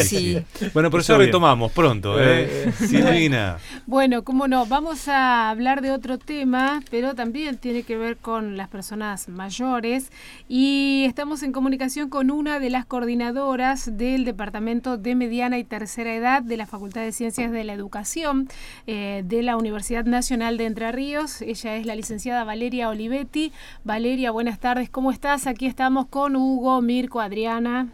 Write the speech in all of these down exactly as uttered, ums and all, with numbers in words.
sí. sí. Bueno, por eso retomamos pronto, ¿eh? eh Silvina. Bueno, cómo no, vamos a hablar de otro tema, pero también tiene que ver con las personas mayores y estamos en comunicación con una de las coordinadoras del Departamento de Mediana y Tercera Edad de la Facultad de Ciencias de la Educación eh, de la Universidad Nacional de Entre Ríos. Ella es la licenciada Valeria Olivetti. Valeria, buenas tardes, ¿cómo estás? Aquí estamos con Hugo, Mirko, Adriana.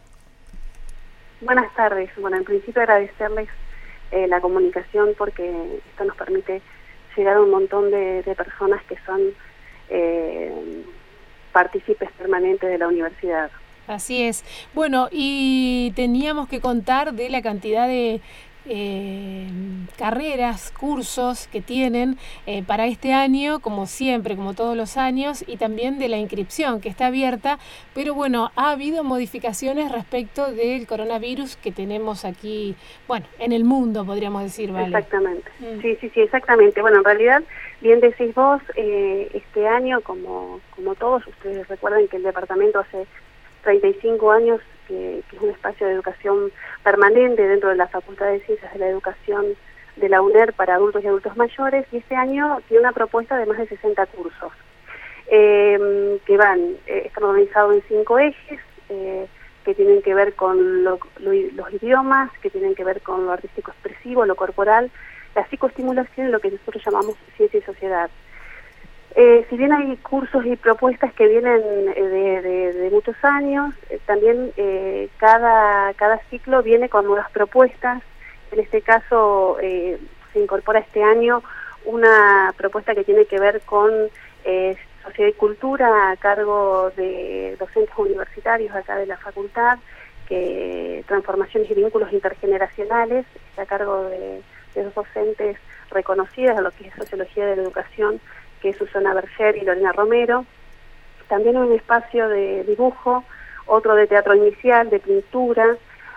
Buenas tardes. Bueno, en principio agradecerles eh, la comunicación porque esto nos permite llegar a un montón de, de personas que son eh, partícipes permanentes de la universidad. Así es. Bueno, y teníamos que contar de la cantidad de eh, carreras, cursos que tienen eh, para este año, como siempre, como todos los años, y también de la inscripción que está abierta, pero bueno, ha habido modificaciones respecto del coronavirus que tenemos aquí, bueno, en el mundo, podríamos decir, ¿vale? Exactamente, mm. sí, sí, sí, exactamente. Bueno, en realidad, bien decís vos, eh, este año, como, como todos, ustedes recuerdan que el departamento hace treinta y cinco años que, que es un espacio de educación permanente dentro de la Facultad de Ciencias de la Educación de la UNER para adultos y adultos mayores, y este año tiene una propuesta de más de sesenta cursos eh, que van, eh, están organizados en cinco ejes eh, que tienen que ver con lo, lo, los idiomas, que tienen que ver con lo artístico expresivo, lo corporal, la psicoestimulación y lo que nosotros llamamos ciencia y sociedad. Eh, si bien hay cursos y propuestas que vienen eh, de, de, de muchos años, eh, también eh, cada, cada ciclo viene con nuevas propuestas. En este caso eh, se incorpora este año una propuesta que tiene que ver con eh, sociedad y cultura a cargo de docentes universitarios acá de la facultad, que transformaciones y vínculos intergeneracionales, a cargo de, de dos docentes reconocidas de lo que es sociología de la educación, que es Susana Berger y Lorena Romero. También un espacio de dibujo, otro de teatro inicial, de pintura,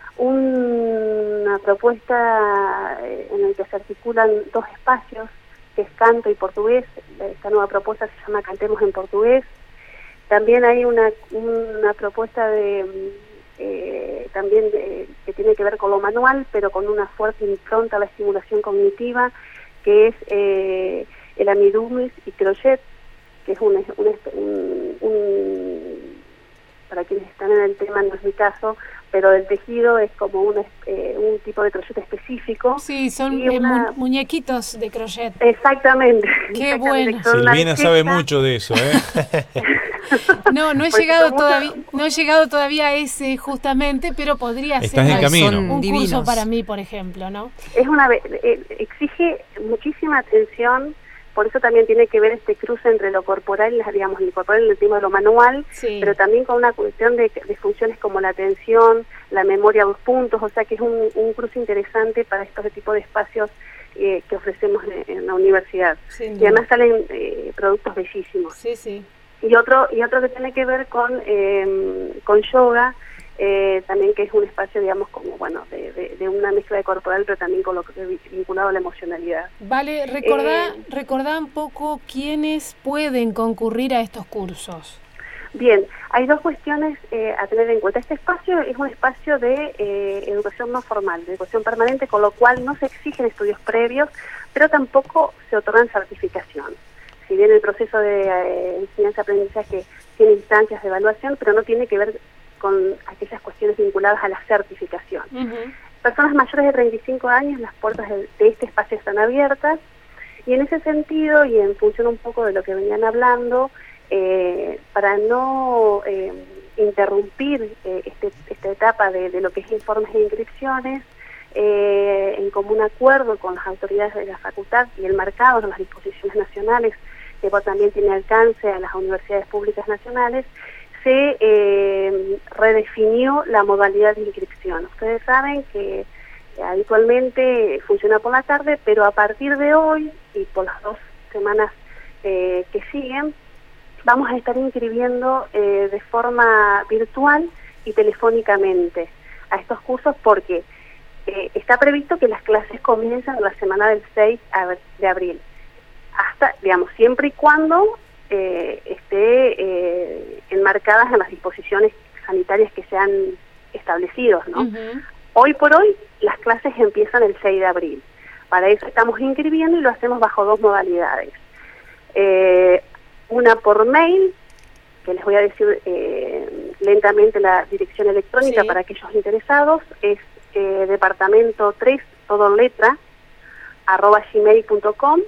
un, una propuesta en la que se articulan dos espacios, que es canto y portugués. Esta nueva propuesta se llama Cantemos en Portugués. También hay una, una propuesta de eh, también de, que tiene que ver con lo manual, pero con una fuerte impronta a la estimulación cognitiva, que es eh, el amidumis y crochet, que es un, un, un, un, para quienes están en el tema, no es mi caso, pero el tejido es como un, eh, un tipo de crochet específico. Sí, son eh, una... mu muñequitos de crochet. Exactamente. Qué exactamente. bueno. Silvina sabe mucho de eso, ¿eh? No, no he llegado todavía, no he llegado todavía a ese justamente, pero podría Estás ser en camino. un Divinos. curso para mí, por ejemplo, ¿no? Es una eh, exige muchísima atención. Por eso también tiene que ver este cruce entre lo corporal, digamos, el corporal en el tema de lo manual, sí, pero también con una cuestión de, de funciones como la atención, la memoria a dos puntos, o sea que es un, un cruce interesante para estos tipos de espacios eh, que ofrecemos en, en la universidad. Sí, y además salen eh, productos bellísimos. Sí, sí. Y otro, y otro que tiene que ver con, eh, con yoga, Eh, también que es un espacio, digamos, como bueno, de, de, de una mezcla de corporal, pero también con lo que es vinculado a la emocionalidad. Vale, recordá, eh, recordá un poco quiénes pueden concurrir a estos cursos. Bien, hay dos cuestiones eh, a tener en cuenta. Este espacio es un espacio de eh, educación no formal, de educación permanente, con lo cual no se exigen estudios previos, pero tampoco se otorgan certificación. Si bien el proceso de eh, enseñanza-aprendizaje tiene instancias de evaluación, pero no tiene que ver con aquellas cuestiones vinculadas a la certificación. Uh-huh. Personas mayores de treinta y cinco años, las puertas de, de este espacio están abiertas, y en ese sentido, y en función un poco de lo que venían hablando, eh, para no eh, interrumpir eh, este, esta etapa de, de lo que es informes e inscripciones, eh, en común acuerdo con las autoridades de la facultad y el marcado en las disposiciones nacionales, que también tiene alcance a las universidades públicas nacionales, se eh, redefinió la modalidad de inscripción. Ustedes saben que eh, habitualmente funciona por la tarde, pero a partir de hoy y por las dos semanas eh, que siguen, vamos a estar inscribiendo eh, de forma virtual y telefónicamente a estos cursos, porque eh, está previsto que las clases comiencen la semana del seis de abril, hasta, digamos, siempre y cuando Eh, esté eh, enmarcadas en las disposiciones sanitarias que se han establecido, ¿no? Uh-huh. Hoy por hoy las clases empiezan el seis de abril. Para eso estamos inscribiendo y lo hacemos bajo dos modalidades. Eh, una por mail, que les voy a decir eh, lentamente la dirección electrónica, sí, para aquellos interesados, es eh, departamento tres, todo letra, arroba gmail punto com,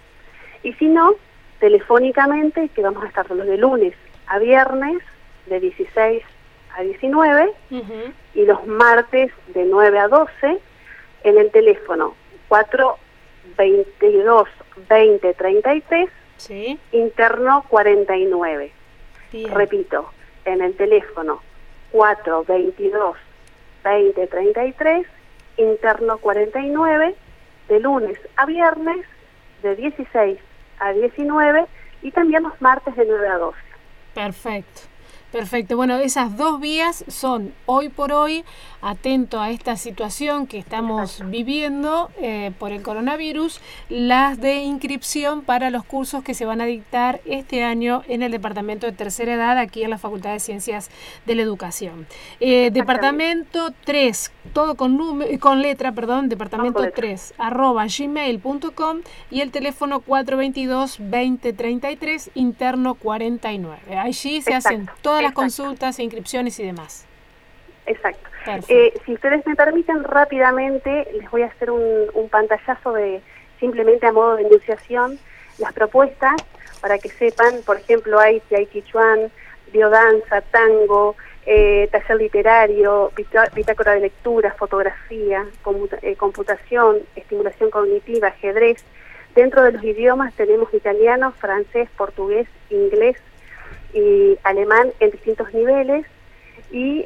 y si no, telefónicamente, que vamos a estar los de lunes a viernes, de dieciséis a diecinueve, uh-huh, y los martes de nueve a doce, en el teléfono cuatro veintidós veinte treinta y tres, sí, interno cuarenta y nueve. Bien. Repito, en el teléfono cuatro veintidós veinte treinta y tres, interno cuarenta y nueve, de lunes a viernes, de dieciséis a diecinueve, y también los martes de nueve a doce. Perfecto. Perfecto. Bueno, esas dos vías son hoy por hoy, atento a esta situación que estamos Exacto. viviendo eh, por el coronavirus, las de inscripción para los cursos que se van a dictar este año en el Departamento de Tercera Edad, aquí en la Facultad de Ciencias de la Educación. Eh, departamento tres, todo con, número, con letra, perdón, departamento tres, arroba gmail punto com, y el teléfono cuatro veintidós veinte treinta y tres, interno cuarenta y nueve. Allí se Exacto. hacen todas las consultas e inscripciones y demás. Exacto. Eh, si ustedes me permiten, rápidamente les voy a hacer un, un pantallazo de, simplemente a modo de enunciación, las propuestas, para que sepan. Por ejemplo, hay Tai Chuan, biodanza, tango, eh, taller literario, bitácora de lectura, fotografía, computa, eh, computación, estimulación cognitiva, ajedrez. Dentro de los idiomas tenemos italiano, francés, portugués, inglés y alemán en distintos niveles, y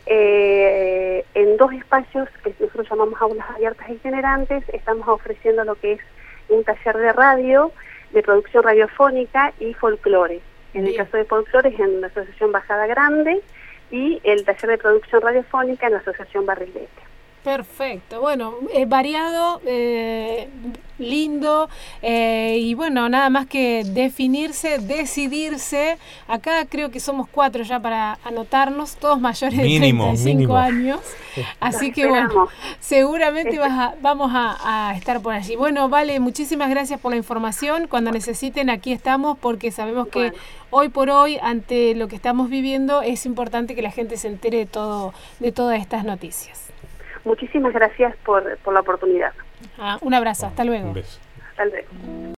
eh, en dos espacios que nosotros llamamos aulas abiertas y itinerantes estamos ofreciendo lo que es un taller de radio, de producción radiofónica y folclore. En Bien. el caso de folclore es en la Asociación Bajada Grande, y el taller de producción radiofónica en la Asociación Barrilete. Perfecto, bueno, eh, variado, eh, lindo, eh, y bueno, nada más que definirse, decidirse. Acá creo que somos cuatro ya para anotarnos, todos mayores mínimo, de treinta y cinco mínimo. años, así que bueno, seguramente vas a, vamos a, a estar por allí. Bueno, Vale, muchísimas gracias por la información. Cuando necesiten, aquí estamos, porque sabemos que bueno. hoy por hoy, ante lo que estamos viviendo, es importante que la gente se entere de todo, de todas estas noticias. Muchísimas gracias por, por la oportunidad. Ah, un abrazo, hasta luego. Un beso. Hasta luego.